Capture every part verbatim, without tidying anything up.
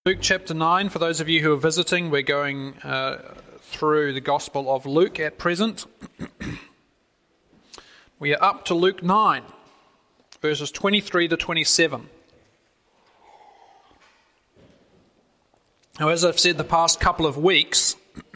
Luke chapter nine, for those of you who are visiting, we're going uh, through the Gospel of Luke at present. We are up to Luke nine, verses twenty-three to twenty-seven. Now, as I've said the past couple of weeks,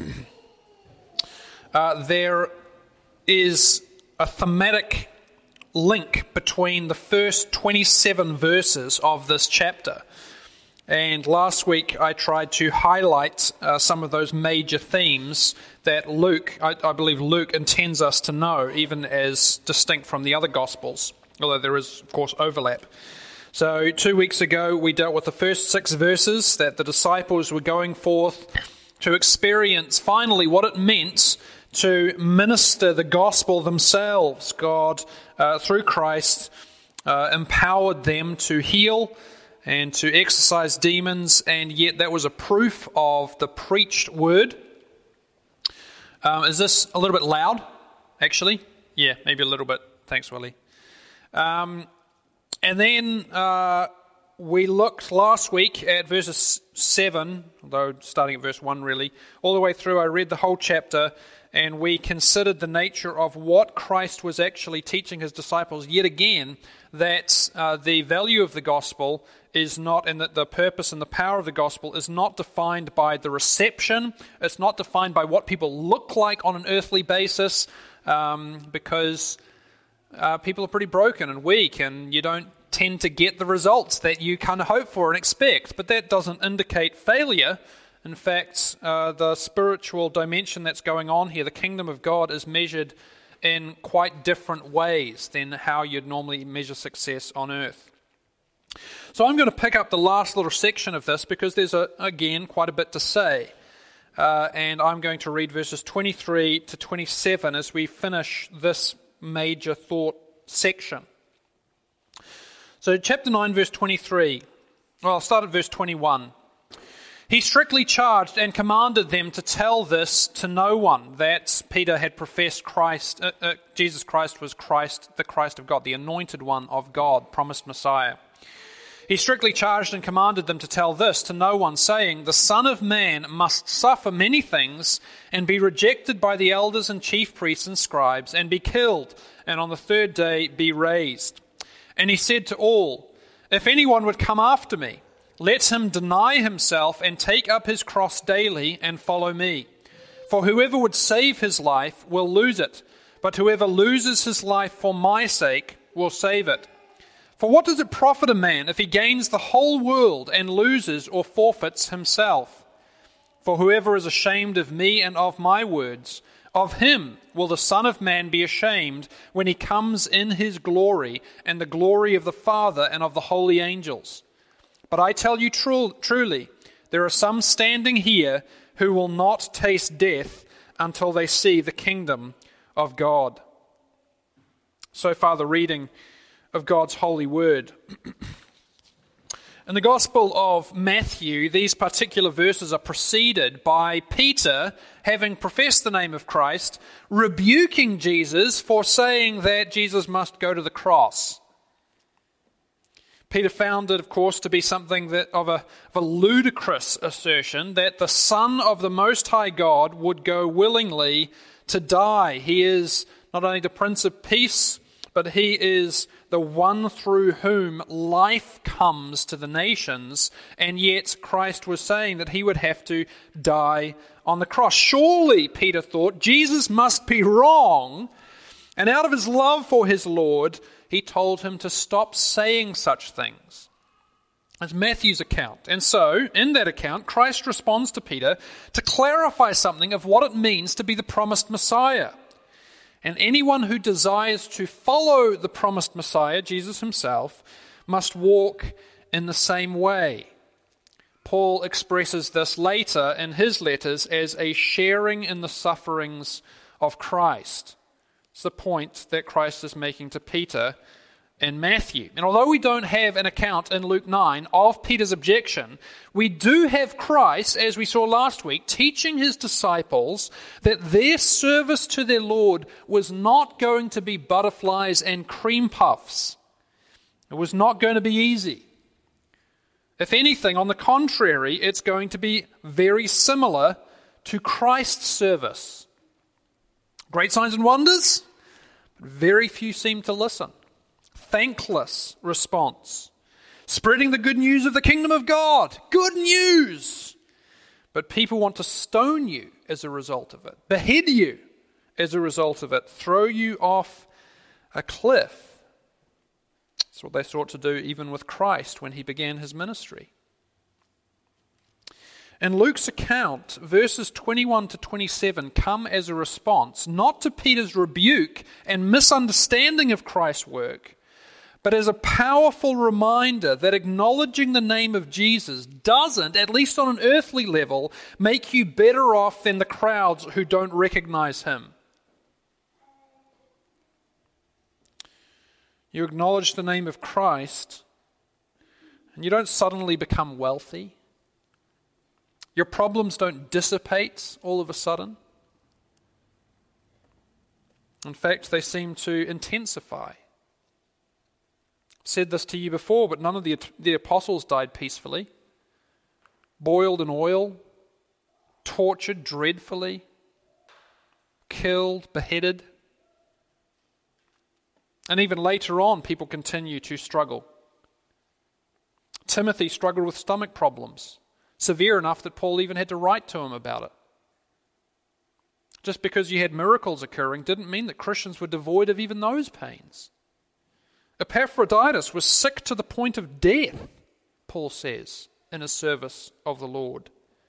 uh, there is a thematic link between the first twenty-seven verses of this chapter. And last week I tried to highlight uh, some of those major themes that Luke, I, I believe Luke intends us to know, even as distinct from the other Gospels, although there is, of course, overlap. So two weeks ago we dealt with the first six verses that the disciples were going forth to experience finally what it meant to minister the gospel themselves. God, uh, through Christ, uh, empowered them to heal and to exorcise demons, and yet that was a proof of the preached word. Um, is this a little bit loud, actually? Yeah, maybe a little bit. Thanks, Willie. Um, and then uh, we looked last week at verses seven, although starting at verse one really, all the way through. I read the whole chapter, and we considered the nature of what Christ was actually teaching his disciples yet again, that uh, the value of the gospel is not, and that the purpose and the power of the gospel is not defined by the reception. It's not defined by what people look like on an earthly basis, um, because uh, people are pretty broken and weak, and you don't tend to get the results that you kind of hope for and expect. But that doesn't indicate failure. In fact, uh, the spiritual dimension that's going on here, the kingdom of God, is measured in quite different ways than how you'd normally measure success on earth. So I'm going to pick up the last little section of this because there's, a, again, quite a bit to say. Uh, and I'm going to read verses twenty-three to twenty-seven as we finish this major thought section. So chapter nine, verse twenty-three. Well, I'll start at verse twenty-one. He strictly charged and commanded them to tell this to no one, that Peter had professed Christ, uh, uh, Jesus Christ was Christ, the Christ of God, the anointed one of God, promised Messiah. He strictly charged and commanded them to tell this to no one, saying, "The Son of Man must suffer many things and be rejected by the elders and chief priests and scribes and be killed, and on the third day be raised." And he said to all, "If anyone would come after me, let him deny himself and take up his cross daily and follow me. For whoever would save his life will lose it, but whoever loses his life for my sake will save it. For what does it profit a man if he gains the whole world and loses or forfeits himself? For whoever is ashamed of me and of my words, of him will the Son of Man be ashamed when he comes in his glory and the glory of the Father and of the holy angels. But I tell you tru- truly, there are some standing here who will not taste death until they see the kingdom of God." So far, the reading of God's holy word. In the Gospel of Matthew, these particular verses are preceded by Peter, having professed the name of Christ, rebuking Jesus for saying that Jesus must go to the cross. Peter found it, of course, to be something that of a, of a ludicrous assertion that the Son of the Most High God would go willingly to die. He is not only the Prince of Peace, but he is the one through whom life comes to the nations, and yet Christ was saying that he would have to die on the cross. Surely, Peter thought, Jesus must be wrong, and out of his love for his Lord, he told him to stop saying such things. That's Matthew's account. And so, in that account, Christ responds to Peter to clarify something of what it means to be the promised Messiah. And anyone who desires to follow the promised Messiah, Jesus himself, must walk in the same way. Paul expresses this later in his letters as a sharing in the sufferings of Christ. It's the point that Christ is making to Peter in Matthew. And although we don't have an account in Luke nine of Peter's objection, we do have Christ, as we saw last week, teaching his disciples that their service to their Lord was not going to be butterflies and cream puffs. It was not going to be easy. If anything, on the contrary, it's going to be very similar to Christ's service. Great signs and wonders, but very few seem to listen. Thankless response. Spreading the good news of the kingdom of God. Good news! But people want to stone you as a result of it, behead you as a result of it, throw you off a cliff. That's what they sought to do even with Christ when he began his ministry. In Luke's account, verses twenty-one to twenty-seven come as a response, not to Peter's rebuke and misunderstanding of Christ's work, but as a powerful reminder that acknowledging the name of Jesus doesn't, at least on an earthly level, make you better off than the crowds who don't recognize him. You acknowledge the name of Christ, and you don't suddenly become wealthy. Your problems don't dissipate all of a sudden. In fact, they seem to intensify. I've said this to you before, but none of the, the apostles died peacefully. Boiled in oil, tortured dreadfully, killed, beheaded. And even later on, people continue to struggle. Timothy struggled with stomach problems, severe enough that Paul even had to write to him about it. Just because you had miracles occurring didn't mean that Christians were devoid of even those pains. Epaphroditus was sick to the point of death, Paul says, in his service of the Lord.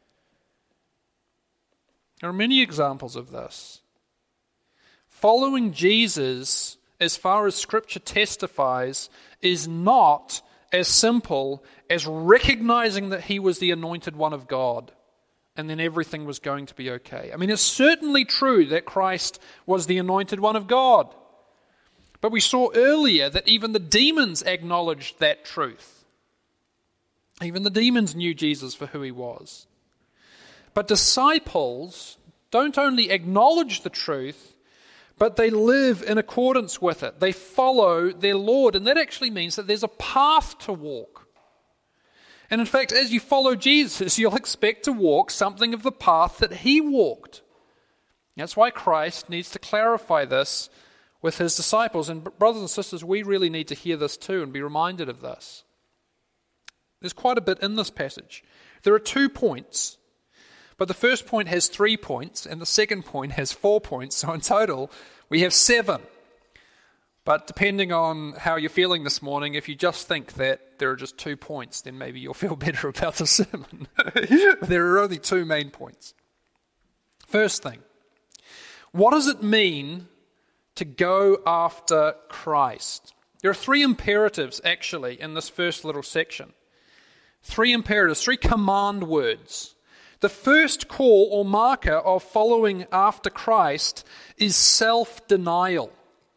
There are many examples of this. Following Jesus, as far as Scripture testifies, is not as simple as recognizing that he was the anointed one of God and then everything was going to be okay. I mean, it's certainly true that Christ was the anointed one of God. But we saw earlier that even the demons acknowledged that truth. Even the demons knew Jesus for who he was. But disciples don't only acknowledge the truth, but they live in accordance with it. They follow their Lord, and that actually means that there's a path to walk. And in fact, as you follow Jesus, you'll expect to walk something of the path that he walked. That's why Christ needs to clarify this with his disciples. And brothers and sisters, we really need to hear this too and be reminded of this. There's quite a bit in this passage. There are two points. But the first point has three points, and the second point has four points. So in total, we have seven. But depending on how you're feeling this morning, if you just think that there are just two points, then maybe you'll feel better about the sermon. There are only two main points. First thing, what does it mean to go after Christ? There are three imperatives, actually, in this first little section. Three imperatives, three command words. The first call or marker of following after Christ is self-denial.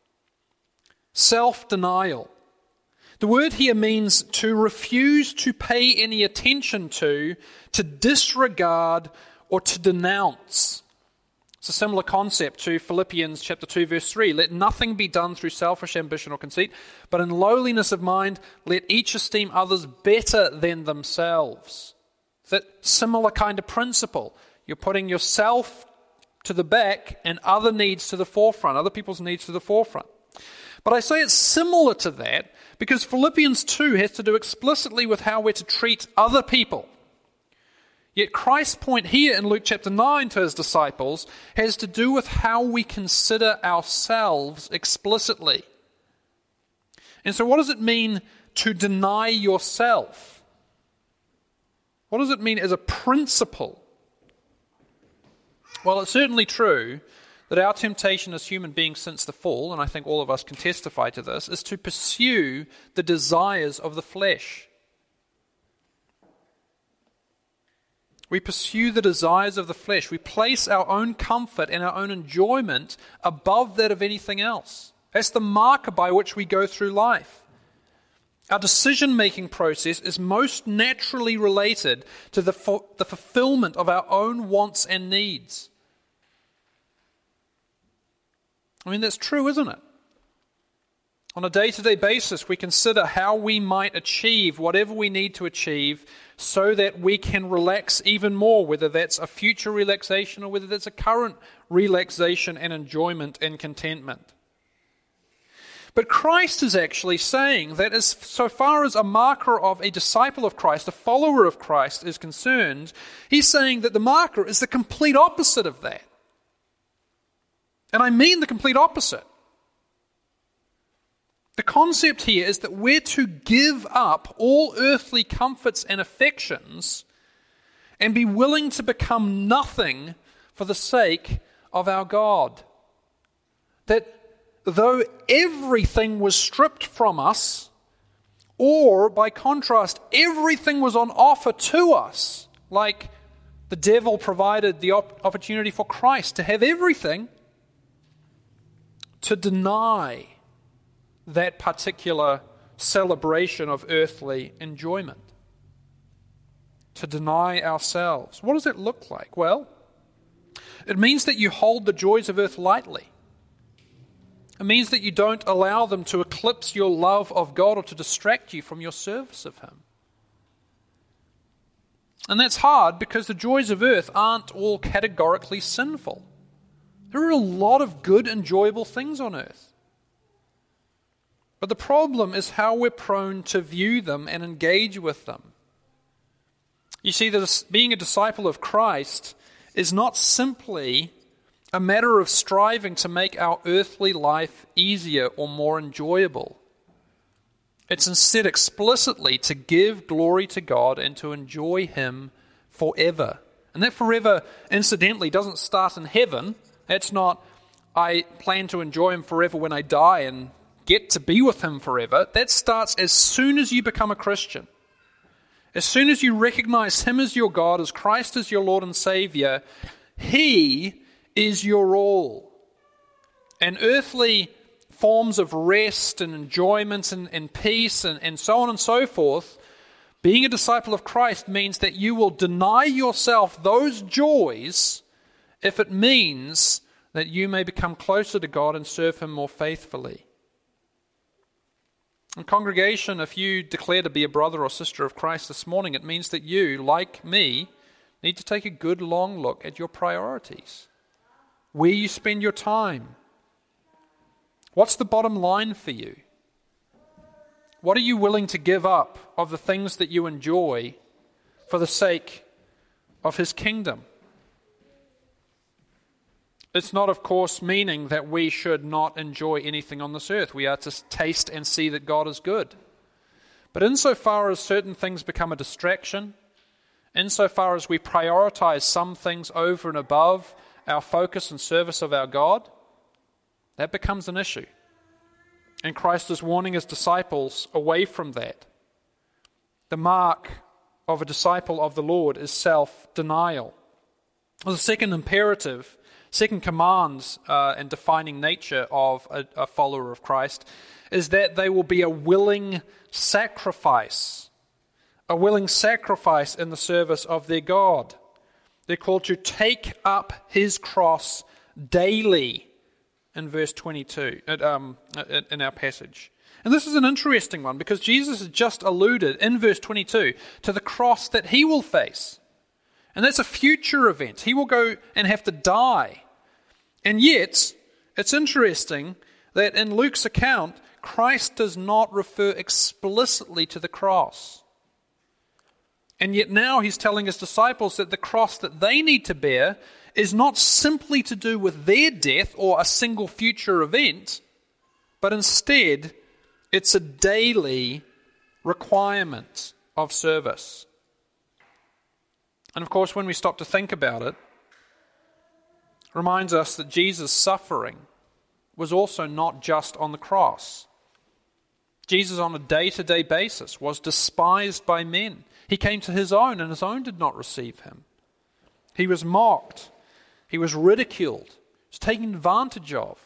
Self-denial. The word here means to refuse to pay any attention to, to disregard, or to denounce. It's a similar concept to Philippians chapter two, verse three. Let nothing be done through selfish ambition or conceit, but in lowliness of mind, let each esteem others better than themselves. That similar kind of principle. You're putting yourself to the back and other needs to the forefront, other people's needs to the forefront. But I say it's similar to that because Philippians two has to do explicitly with how we're to treat other people. Yet Christ's point here in Luke chapter nine to his disciples has to do with how we consider ourselves explicitly. And so what does it mean to deny yourself? What does it mean as a principle? Well, it's certainly true that our temptation as human beings since the fall, and I think all of us can testify to this, is to pursue the desires of the flesh. We pursue the desires of the flesh. We place our own comfort and our own enjoyment above that of anything else. That's the marker by which we go through life. Our decision-making process is most naturally related to the, fu- the fulfillment of our own wants and needs. I mean, that's true, isn't it? On a day-to-day basis, we consider how we might achieve whatever we need to achieve so that we can relax even more, whether that's a future relaxation or whether that's a current relaxation and enjoyment and contentment. But Christ is actually saying that as so far as a marker of a disciple of Christ, a follower of Christ is concerned, he's saying that the marker is the complete opposite of that. And I mean the complete opposite. The concept here is that we're to give up all earthly comforts and affections and be willing to become nothing for the sake of our God. That though everything was stripped from us, or by contrast, everything was on offer to us, like the devil provided the op- opportunity for Christ to have everything, to deny that particular celebration of earthly enjoyment. To deny ourselves. What does it look like? Well, it means that you hold the joys of earth lightly. It means that you don't allow them to eclipse your love of God or to distract you from your service of Him. And that's hard because the joys of earth aren't all categorically sinful. There are a lot of good, enjoyable things on earth. But the problem is how we're prone to view them and engage with them. You see, that being a disciple of Christ is not simply a matter of striving to make our earthly life easier or more enjoyable. It's instead explicitly to give glory to God and to enjoy Him forever. And that forever, incidentally, doesn't start in heaven. That's not, I plan to enjoy Him forever when I die and get to be with Him forever. That starts as soon as you become a Christian. As soon as you recognize Him as your God, as Christ as your Lord and Savior, He is your all. And earthly forms of rest and enjoyment and, and peace and, and so on and so forth, being a disciple of Christ means that you will deny yourself those joys if it means that you may become closer to God and serve Him more faithfully. In congregation, if you declare to be a brother or sister of Christ this morning, it means that you, like me, need to take a good long look at your priorities. Where you spend your time. What's the bottom line for you? What are you willing to give up of the things that you enjoy for the sake of His kingdom? It's not, of course, meaning that we should not enjoy anything on this earth. We are to taste and see that God is good. But insofar as certain things become a distraction, insofar as we prioritize some things over and above our focus and service of our God, that becomes an issue. And Christ is warning His disciples away from that. The mark of a disciple of the Lord is self-denial. The second imperative, second command uh, and defining nature of a, a follower of Christ is that they will be a willing sacrifice, a willing sacrifice in the service of their God. They're called to take up His cross daily in verse twenty-two, um, in our passage. And this is an interesting one because Jesus has just alluded in verse twenty-two to the cross that He will face. And that's a future event. He will go and have to die. And yet, it's interesting that in Luke's account, Christ does not refer explicitly to the cross. And yet now He's telling His disciples that the cross that they need to bear is not simply to do with their death or a single future event, but instead it's a daily requirement of service. And of course, when we stop to think about it, it reminds us that Jesus' suffering was also not just on the cross. Jesus on a day-to-day basis was despised by men. He came to His own, and His own did not receive Him. He was mocked. He was ridiculed. He was taken advantage of.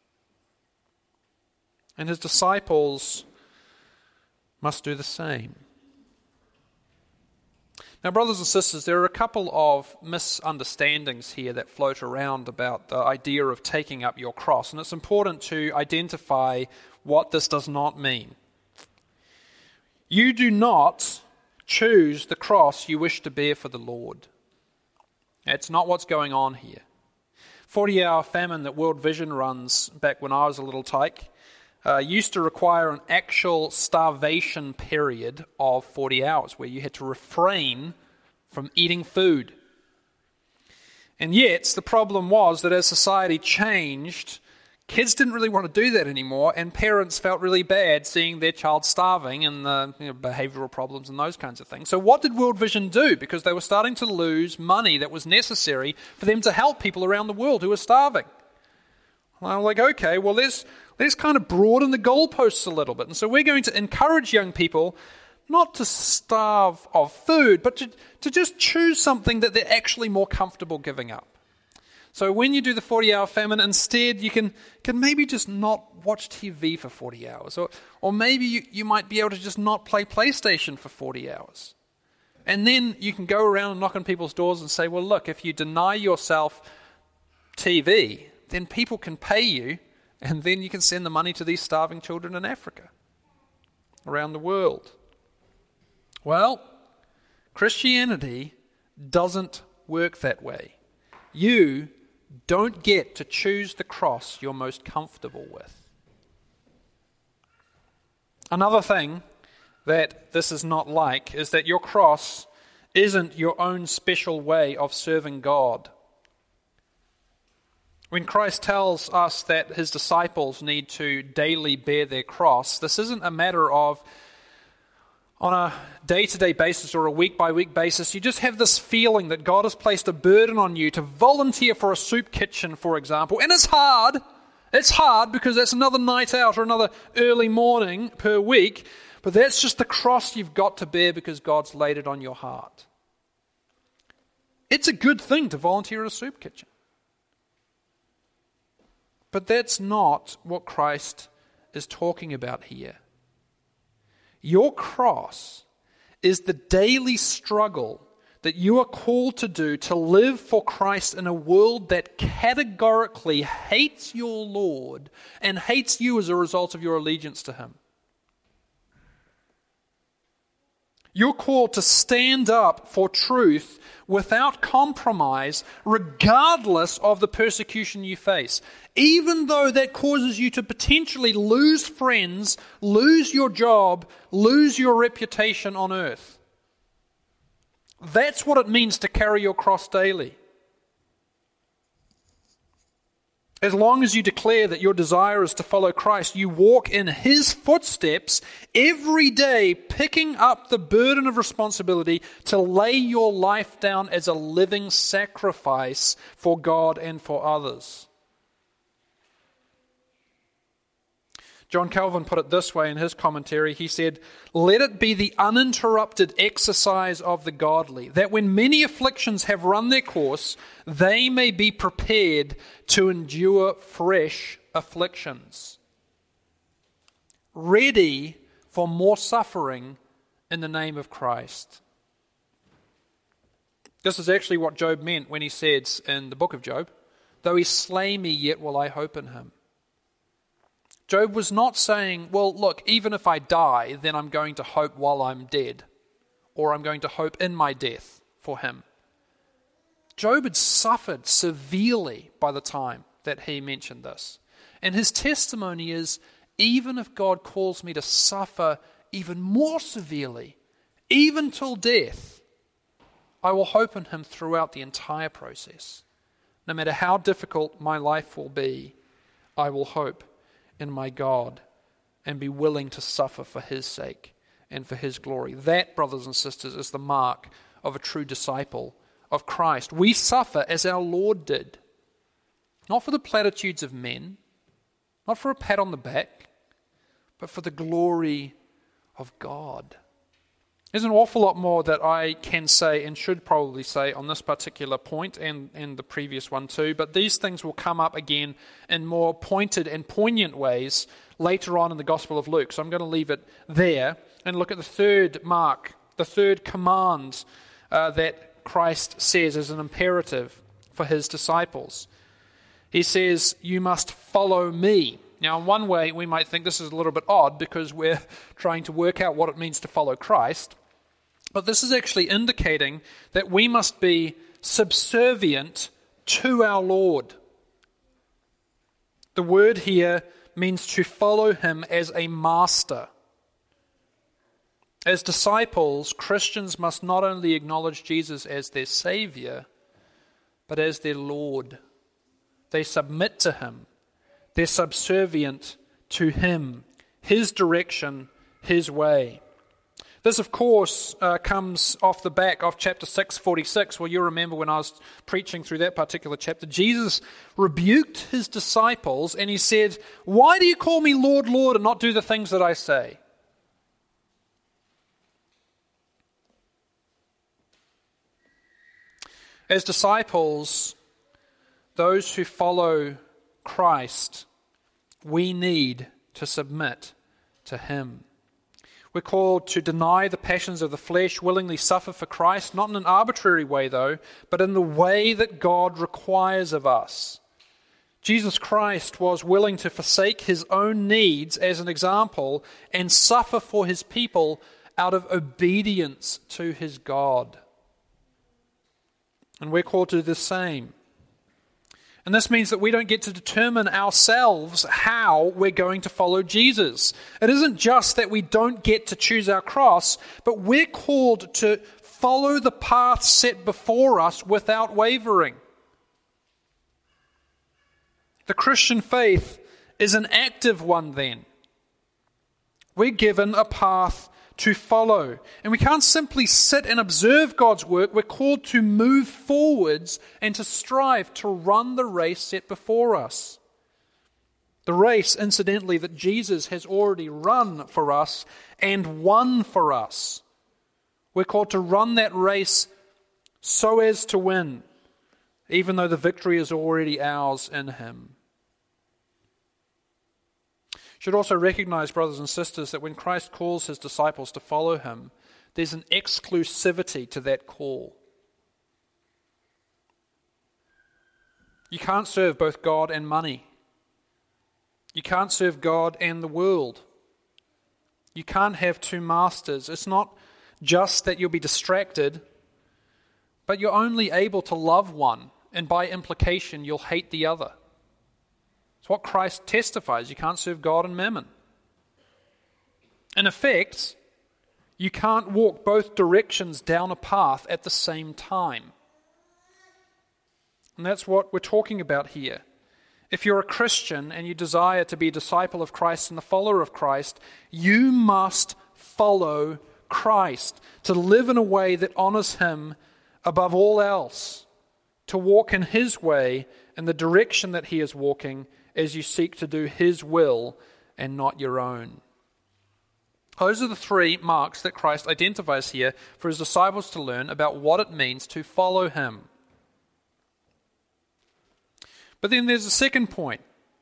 And His disciples must do the same. Now, brothers and sisters, there are a couple of misunderstandings here that float around about the idea of taking up your cross, and it's important to identify what this does not mean. You do not choose the cross you wish to bear for the Lord. That's not what's going on here. forty-hour famine that World Vision runs back when I was a little tyke uh, used to require an actual starvation period of forty hours where you had to refrain from eating food. And yet, the problem was that as society changed, kids didn't really want to do that anymore, and parents felt really bad seeing their child starving and the you know, behavioral problems and those kinds of things. So what did World Vision do? Because they were starting to lose money that was necessary for them to help people around the world who were starving. And I'm like, okay, well, let's, let's kind of broaden the goalposts a little bit. And so we're going to encourage young people not to starve of food, but to, to just choose something that they're actually more comfortable giving up. So when you do the forty-hour famine, instead you can, can maybe just not watch T V for forty hours. Or, or maybe you, you might be able to just not play PlayStation for forty hours. And then you can go around and knock on people's doors and say, well, look, if you deny yourself T V, then people can pay you, and then you can send the money to these starving children in Africa, around the world. Well, Christianity doesn't work that way. You don't get to choose the cross you're most comfortable with. Another thing that this is not like is that your cross isn't your own special way of serving God. When Christ tells us that his disciples need to daily bear their cross, this isn't a matter of on a day-to-day basis or a week-by-week basis, you just have this feeling that God has placed a burden on you to volunteer for a soup kitchen, for example. And it's hard. It's hard because that's another night out or another early morning per week. But that's just the cross you've got to bear because God's laid it on your heart. It's a good thing to volunteer at a soup kitchen. But that's not what Christ is talking about here. Your cross is the daily struggle that you are called to do to live for Christ in a world that categorically hates your Lord and hates you as a result of your allegiance to him. You're called to stand up for truth without compromise, regardless of the persecution you face. Even though that causes you to potentially lose friends, lose your job, lose your reputation on earth. That's what it means to carry your cross daily. As long as you declare that your desire is to follow Christ, you walk in his footsteps every day, picking up the burden of responsibility to lay your life down as a living sacrifice for God and for others. John Calvin put it this way in his commentary. He said, "Let it be the uninterrupted exercise of the godly, that when many afflictions have run their course, they may be prepared to endure fresh afflictions, ready for more suffering in the name of Christ." This is actually what Job meant when he says in the book of Job, "Though he slay me, yet will I hope in him." Job was not saying, well, look, even if I die, then I'm going to hope while I'm dead, or I'm going to hope in my death for him. Job had suffered severely by the time that he mentioned this. And his testimony is, even if God calls me to suffer even more severely, even till death, I will hope in him throughout the entire process. No matter how difficult my life will be, I will hope in my God and be willing to suffer for his sake and for his glory. That, brothers and sisters, is the mark of a true disciple of Christ. We suffer as our Lord did, not for the platitudes of men, not for a pat on the back, but for the glory of God. There's an awful lot more that I can say and should probably say on this particular point and, and the previous one too, but these things will come up again in more pointed and poignant ways later on in the Gospel of Luke. So I'm going to leave it there and look at the third mark, the third command uh, that Christ says as an imperative for his disciples. He says, you must follow me. Now, in one way, we might think this is a little bit odd because we're trying to work out what it means to follow Christ. But this is actually indicating that we must be subservient to our Lord. The word here means to follow him as a master. As disciples, Christians must not only acknowledge Jesus as their Savior, but as their Lord. They submit to him. They're subservient to him, his direction, his way. This, of course, uh, comes off the back of chapter six forty-six. Well, you remember when I was preaching through that particular chapter, Jesus rebuked his disciples and he said, why do you call me Lord, Lord, and not do the things that I say? As disciples, those who follow Christ, we need to submit to him. We're called to deny the passions of the flesh, willingly suffer for Christ, not in an arbitrary way though, but in the way that God requires of us. Jesus Christ was willing to forsake his own needs as an example and suffer for his people out of obedience to his God. And we're called to do the same. And this means that we don't get to determine ourselves how we're going to follow Jesus. It isn't just that we don't get to choose our cross, but we're called to follow the path set before us without wavering. The Christian faith is an active one then. We're given a path to follow. And we can't simply sit and observe God's work. We're called to move forwards and to strive to run the race set before us. The race, incidentally, that Jesus has already run for us and won for us. We're called to run that race so as to win, even though the victory is already ours in him. Should also recognize, brothers and sisters, that when Christ calls his disciples to follow him, there's an exclusivity to that call. You can't serve both God and money. You can't serve God and the world. You can't have two masters. It's not just that you'll be distracted, but you're only able to love one, and by implication, you'll hate the other. It's what Christ testifies. You can't serve God and mammon. In effect, you can't walk both directions down a path at the same time. And that's what we're talking about here. If you're a Christian and you desire to be a disciple of Christ and a follower of Christ, you must follow Christ, to live in a way that honors him above all else, to walk in his way in the direction that he is walking, as you seek to do his will and not your own. Those are the three marks that Christ identifies here for his disciples to learn about what it means to follow him. But then there's a second point.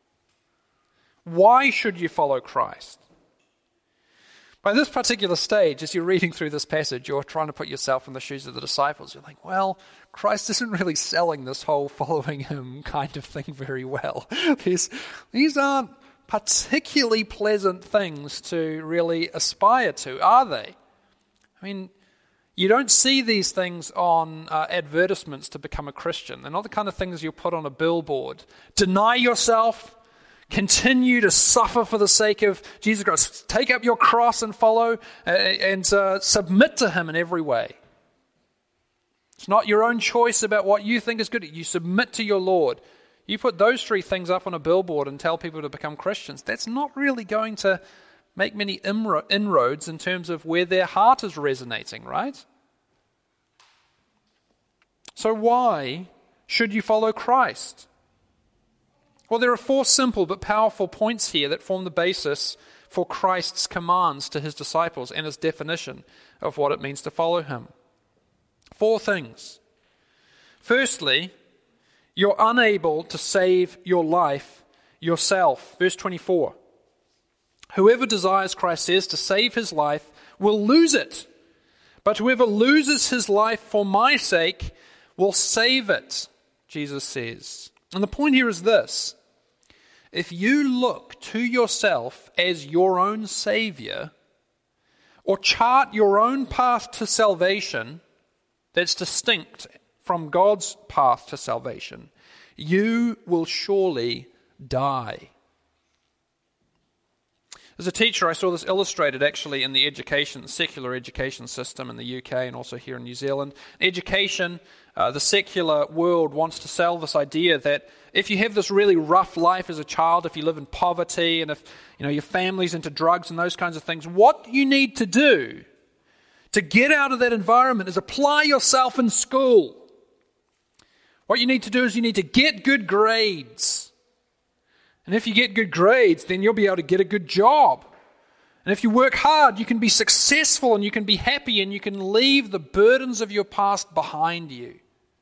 Why should you follow Christ? By this particular stage, as you're reading through this passage, you're trying to put yourself in the shoes of the disciples. You're like, well, Christ isn't really selling this whole following him kind of thing very well. These, these aren't particularly pleasant things to really aspire to, are they? I mean, you don't see these things on uh, advertisements to become a Christian. They're not the kind of things you'll put on a billboard. Deny yourself. Continue to suffer for the sake of Jesus Christ. Take up your cross and follow uh, and uh, submit to him in every way. It's not your own choice about what you think is good. You submit to your Lord. You put those three things up on a billboard and tell people to become Christians. That's not really going to make many inroads in terms of where their heart is resonating, right? So why should you follow Christ? Well, there are four simple but powerful points here that form the basis for Christ's commands to his disciples and his definition of what it means to follow him. Four things. Firstly, you're unable to save your life yourself. Verse twenty-four. Whoever desires, Christ says, to save his life will lose it. But whoever loses his life for my sake will save it, Jesus says. And the point here is this. If you look to yourself as your own Savior, or chart your own path to salvation that's distinct from God's path to salvation, you will surely die. As a teacher, I saw this illustrated actually in the education, secular education system in the U K and also here in New Zealand. Education, uh, the secular world wants to sell this idea that if you have this really rough life as a child, if you live in poverty, and if you know your family's into drugs and those kinds of things, what you need to do to get out of that environment is apply yourself in school. What you need to do is you need to get good grades. And if you get good grades, then you'll be able to get a good job. And if you work hard, you can be successful and you can be happy and you can leave the burdens of your past behind you.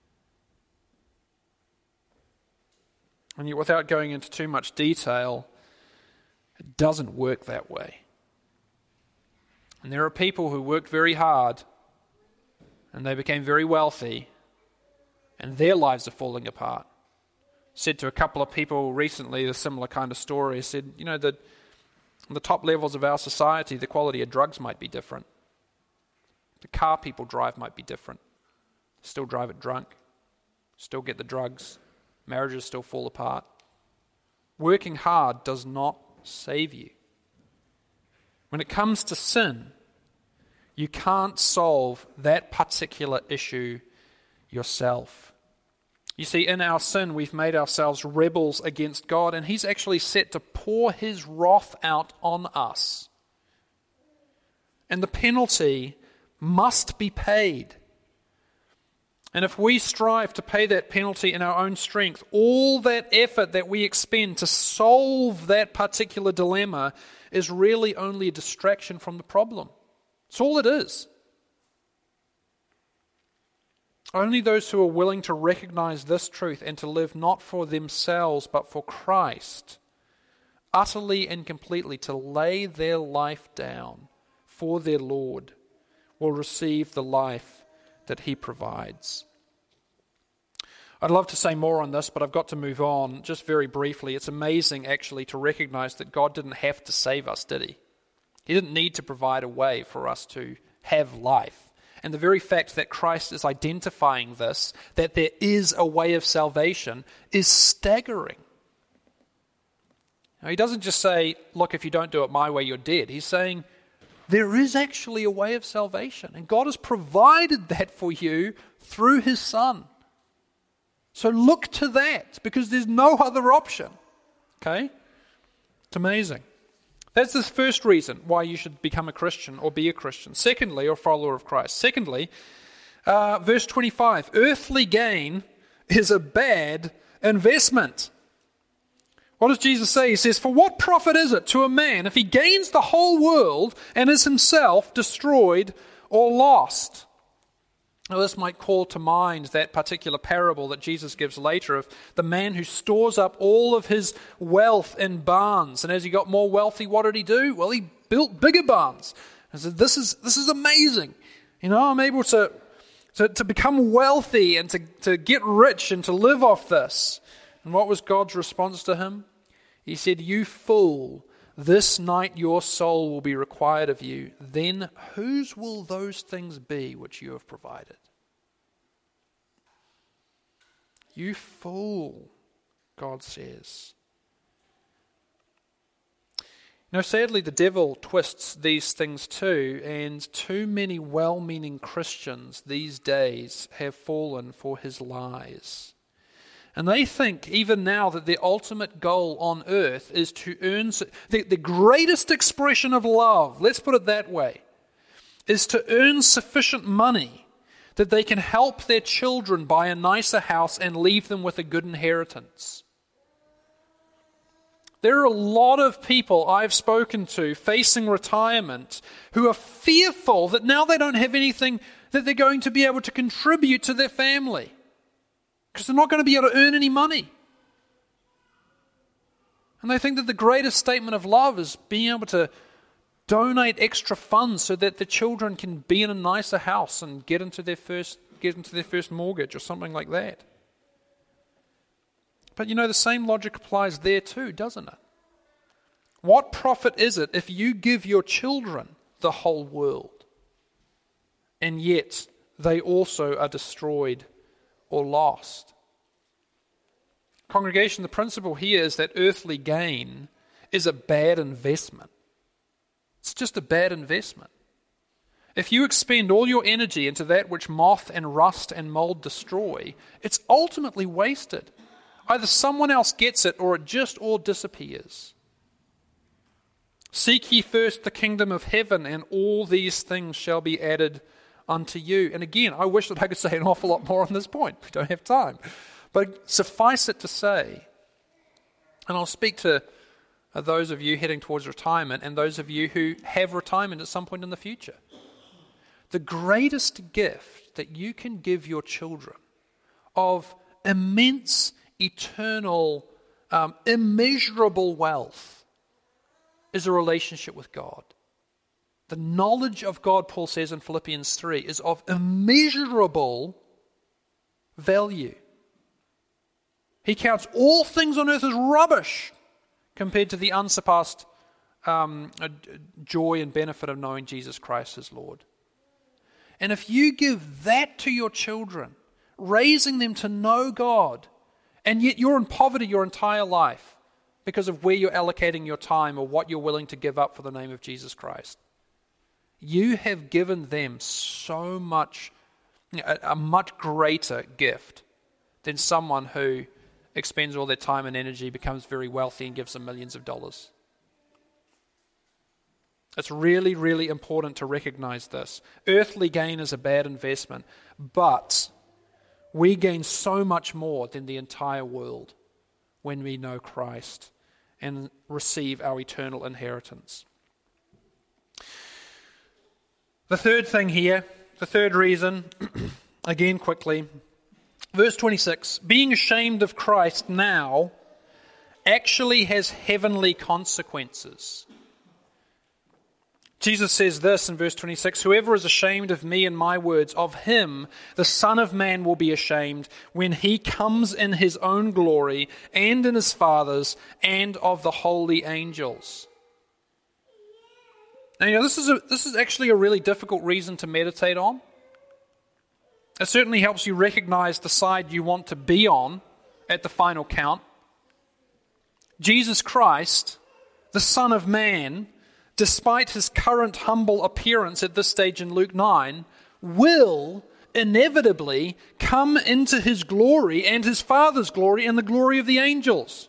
And yet, without going into too much detail, it doesn't work that way. And there are people who worked very hard and they became very wealthy and their lives are falling apart. Said to a couple of people recently a similar kind of story. I said, you know, that on the top levels of our society, the quality of drugs might be different. The car people drive might be different. Still drive it drunk. Still get the drugs. Marriages still fall apart. Working hard does not save you. When it comes to sin, you can't solve that particular issue yourself. You see, in our sin, we've made ourselves rebels against God, and He's actually set to pour His wrath out on us. And the penalty must be paid. And if we strive to pay that penalty in our own strength, all that effort that we expend to solve that particular dilemma is really only a distraction from the problem. It's all it is. Only those who are willing to recognize this truth and to live not for themselves but for Christ, utterly and completely to lay their life down for their Lord, will receive the life that He provides. I'd love to say more on this, but I've got to move on just very briefly. It's amazing actually to recognize that God didn't have to save us, did He? He didn't need to provide a way for us to have life. And the very fact that Christ is identifying this, that there is a way of salvation, is staggering. Now, He doesn't just say, look, if you don't do it my way, you're dead. He's saying, there is actually a way of salvation. And God has provided that for you through His Son. So look to that, because there's no other option. Okay? It's amazing. That's the first reason why you should become a Christian or be a Christian. Secondly, or follower of Christ. Secondly, uh, verse twenty-five, earthly gain is a bad investment. What does Jesus say? He says, for what profit is it to a man if he gains the whole world and is himself destroyed or lost? Now, this might call to mind that particular parable that Jesus gives later of the man who stores up all of his wealth in barns. And as he got more wealthy, what did he do? Well, he built bigger barns. And said, this is this is amazing. You know, I'm able to, to, to become wealthy and to, to get rich and to live off this. And what was God's response to him? He said, you fool, this night your soul will be required of you. Then whose will those things be which you have provided? You fool, God says. You know, sadly, the devil twists these things too, and too many well-meaning Christians these days have fallen for his lies. And they think, even now, that their ultimate goal on earth is to earn, the, the greatest expression of love, let's put it that way, is to earn sufficient money that they can help their children buy a nicer house and leave them with a good inheritance. There are a lot of people I've spoken to facing retirement who are fearful that now they don't have anything that they're going to be able to contribute to their family, because they're not going to be able to earn any money. And they think that the greatest statement of love is being able to Donate extra funds so that the children can be in a nicer house and get into their first get into their first mortgage or something like that. But you know, the same logic applies there too, doesn't it? What profit is it if you give your children the whole world, and yet they also are destroyed or lost? Congregation, the principle here is that earthly gain is a bad investment. It's just a bad investment. If you expend all your energy into that which moth and rust and mold destroy, it's ultimately wasted. Either someone else gets it or it just all disappears. Seek ye first the kingdom of heaven, and all these things shall be added unto you. And again, I wish that I could say an awful lot more on this point. We don't have time. But suffice it to say, and I'll speak to those of you heading towards retirement and those of you who have retirement at some point in the future. The greatest gift that you can give your children of immense, eternal, um, immeasurable wealth is a relationship with God. The knowledge of God, Paul says in Philippians three, is of immeasurable value. He counts all things on earth as rubbish compared to the unsurpassed um, joy and benefit of knowing Jesus Christ as Lord. And if you give that to your children, raising them to know God, and yet you're in poverty your entire life because of where you're allocating your time or what you're willing to give up for the name of Jesus Christ, you have given them so much, a, a much greater gift than someone who expends all their time and energy, becomes very wealthy, and gives them millions of dollars. It's really, really important to recognize this. Earthly gain is a bad investment, but we gain so much more than the entire world when we know Christ and receive our eternal inheritance. The third thing here, the third reason, again quickly, verse twenty-six, being ashamed of Christ now actually has heavenly consequences. Jesus says this in verse twenty-six, whoever is ashamed of me and my words, of him the Son of Man will be ashamed when he comes in his own glory and in his Father's and of the holy angels. Now, you know, this is a, this is actually a really difficult reason to meditate on. It certainly helps you recognize the side you want to be on at the final count. Jesus Christ, the Son of Man, despite his current humble appearance at this stage in Luke nine, will inevitably come into his glory and his Father's glory and the glory of the angels.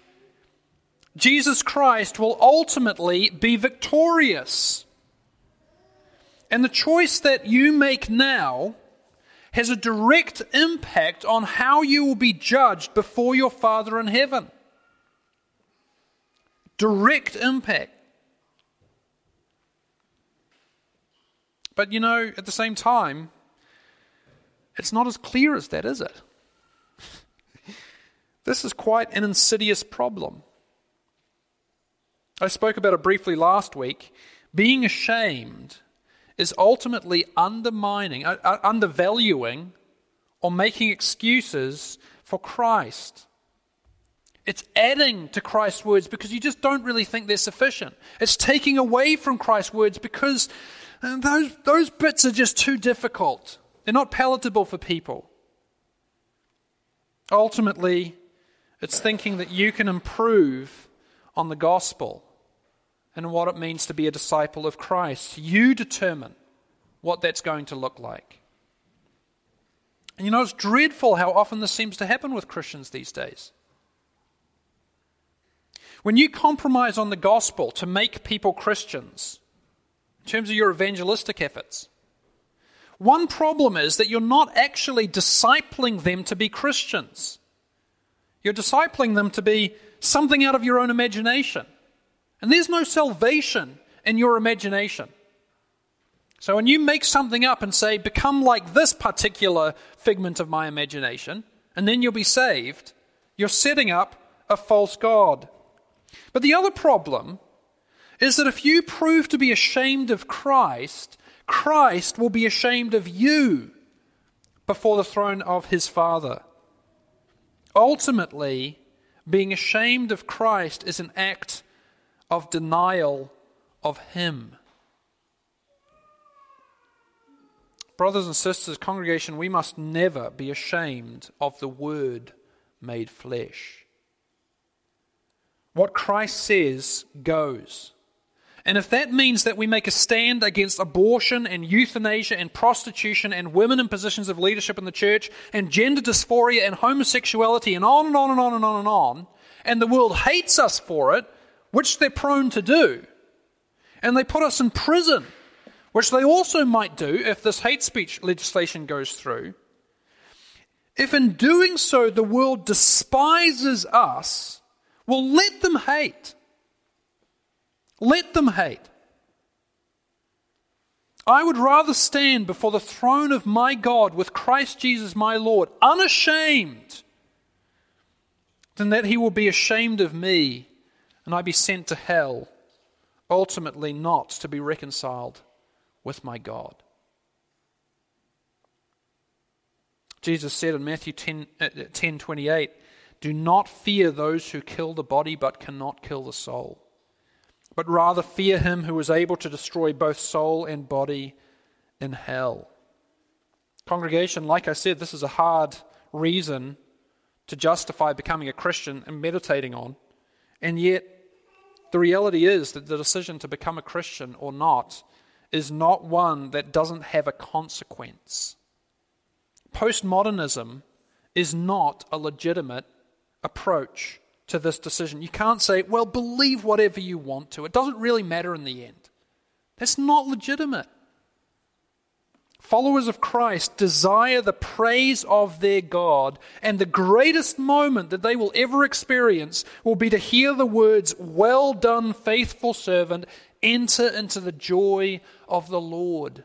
Jesus Christ will ultimately be victorious. And the choice that you make now has a direct impact on how you will be judged before your Father in heaven. Direct impact. But you know, at the same time, it's not as clear as that, is it? This is quite an insidious problem. I spoke about it briefly last week. Being ashamed is ultimately undermining, uh, undervaluing, or making excuses for Christ. It's adding to Christ's words because you just don't really think they're sufficient. It's taking away from Christ's words because those, those bits are just too difficult. They're not palatable for people. Ultimately, it's thinking that you can improve on the gospel and what it means to be a disciple of Christ. You determine what that's going to look like. And you know, it's dreadful how often this seems to happen with Christians these days. When you compromise on the gospel to make people Christians, in terms of your evangelistic efforts, one problem is that you're not actually discipling them to be Christians. You're discipling them to be something out of your own imagination. And there's no salvation in your imagination. So when you make something up and say, become like this particular figment of my imagination, and then you'll be saved, you're setting up a false god. But the other problem is that if you prove to be ashamed of Christ, Christ will be ashamed of you before the throne of his Father. Ultimately, being ashamed of Christ is an act of denial of him. Brothers and sisters, congregation, we must never be ashamed of the Word made flesh. What Christ says goes. And if that means that we make a stand against abortion and euthanasia and prostitution and women in positions of leadership in the church and gender dysphoria and homosexuality and on and on and on and on and on, and the world hates us for it, which they're prone to do, and they put us in prison, which they also might do if this hate speech legislation goes through, if in doing so the world despises us, well, let them hate. Let them hate. I would rather stand before the throne of my God with Christ Jesus my Lord, unashamed, than that he will be ashamed of me and I be sent to hell, ultimately not to be reconciled with my God. Jesus said in Matthew ten twenty-eight, "Do not fear those who kill the body but cannot kill the soul, but rather fear him who is able to destroy both soul and body in hell." Congregation, like I said, this is a hard reason to justify becoming a Christian and meditating on, and yet the reality is that the decision to become a Christian or not is not one that doesn't have a consequence. Postmodernism is not a legitimate approach to this decision. You can't say, well, believe whatever you want to. It doesn't really matter in the end. That's not legitimate. Followers of Christ desire the praise of their God, and the greatest moment that they will ever experience will be to hear the words, "Well done, faithful servant, enter into the joy of the Lord."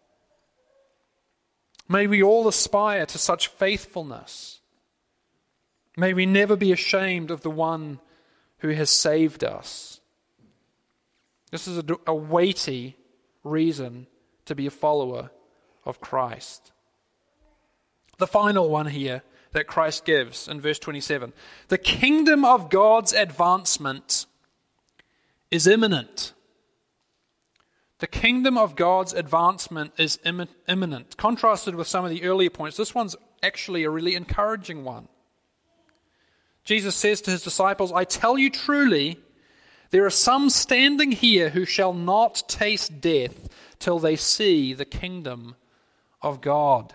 May we all aspire to such faithfulness. May we never be ashamed of the one who has saved us. This is a, a weighty reason to be a follower of Christ. The final one here that Christ gives in verse twenty-seven. The kingdom of God's advancement is imminent. The kingdom of God's advancement is imminent. Contrasted with some of the earlier points, this one's actually a really encouraging one. Jesus says to his disciples, "I tell you truly, there are some standing here who shall not taste death till they see the kingdom of God."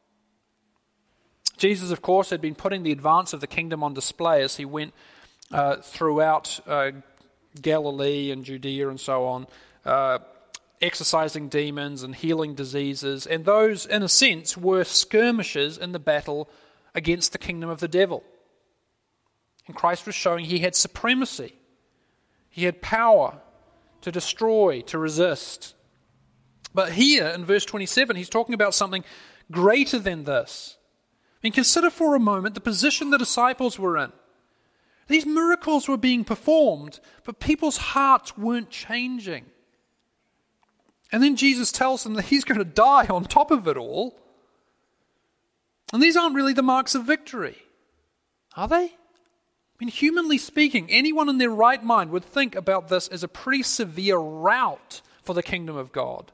Jesus, of course, had been putting the advance of the kingdom on display as he went uh, throughout uh, Galilee and Judea and so on, uh, exorcising demons and healing diseases. And those, in a sense, were skirmishes in the battle against the kingdom of the devil. And Christ was showing he had supremacy. He had power to destroy, to resist. But here in verse twenty-seven, he's talking about something greater than this. I mean, consider for a moment the position the disciples were in. These miracles were being performed, but people's hearts weren't changing. And then Jesus tells them that he's going to die on top of it all. And these aren't really the marks of victory, are they? I mean, humanly speaking, anyone in their right mind would think about this as a pretty severe rout for the kingdom of God.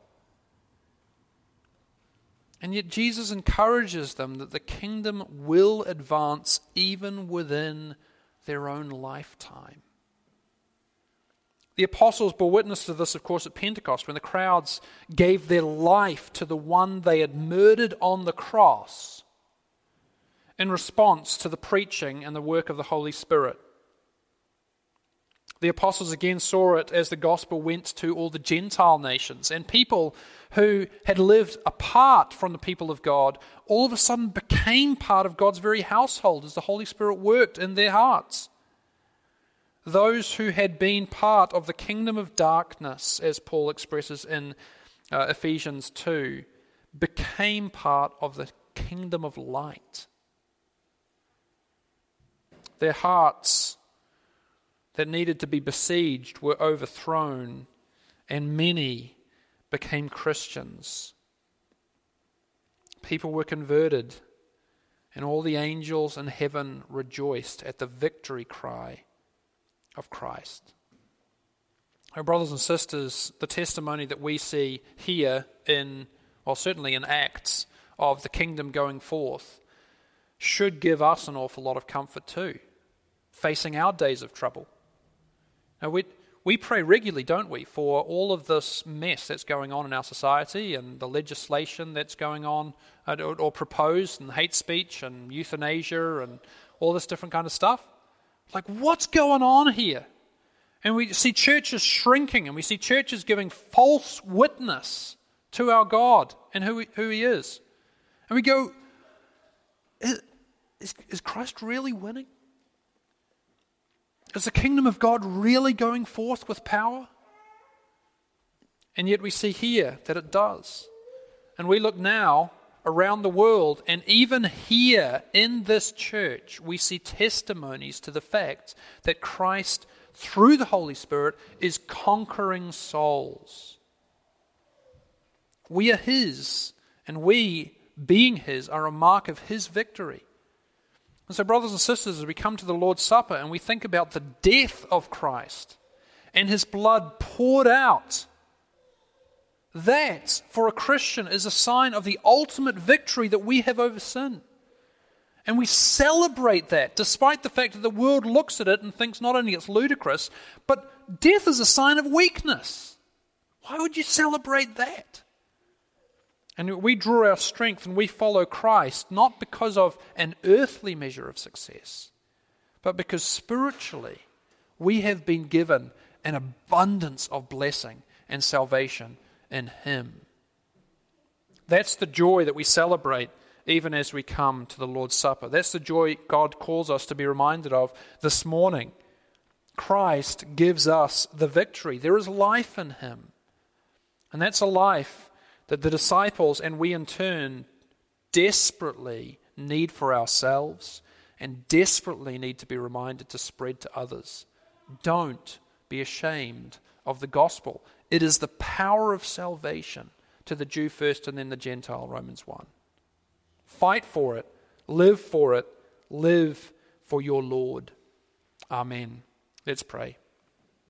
And yet Jesus encourages them that the kingdom will advance even within their own lifetime. The apostles bore witness to this, of course, at Pentecost, when the crowds gave their life to the one they had murdered on the cross in response to the preaching and the work of the Holy Spirit. The apostles again saw it as the gospel went to all the Gentile nations, and people who had lived apart from the people of God all of a sudden became part of God's very household as the Holy Spirit worked in their hearts. Those who had been part of the kingdom of darkness, as Paul expresses in uh, Ephesians two, became part of the kingdom of light. Their hearts, that needed to be besieged were overthrown, and many became Christians. People were converted, and all the angels in heaven rejoiced at the victory cry of Christ. Our brothers and sisters, the testimony that we see here in, well, certainly in Acts, of the kingdom going forth, should give us an awful lot of comfort too, facing our days of trouble. Now, we we pray regularly, don't we, for all of this mess that's going on in our society and the legislation that's going on uh, or, or proposed, and hate speech and euthanasia and all this different kind of stuff. Like, what's going on here? And we see churches shrinking, and we see churches giving false witness to our God and who he, who he is. And we go, is, is, is Christ really winning? Is the kingdom of God really going forth with power? And yet we see here that it does. And we look now around the world, and even here in this church, we see testimonies to the fact that Christ, through the Holy Spirit, is conquering souls. We are his, and we, being his, are a mark of his victory. And so, brothers and sisters, as we come to the Lord's Supper and we think about the death of Christ and his blood poured out, that, for a Christian, is a sign of the ultimate victory that we have over sin. And we celebrate that, despite the fact that the world looks at it and thinks not only it's ludicrous, but death is a sign of weakness. Why would you celebrate that? And we draw our strength and we follow Christ, not because of an earthly measure of success, but because spiritually we have been given an abundance of blessing and salvation in him. That's the joy that we celebrate even as we come to the Lord's Supper. That's the joy God calls us to be reminded of this morning. Christ gives us the victory. There is life in him. And that's a life that the disciples and we in turn desperately need for ourselves and desperately need to be reminded to spread to others. Don't be ashamed of the gospel. It is the power of salvation to the Jew first and then the Gentile, Romans one. Fight for it, live for it, live for your Lord. Amen. Let's pray.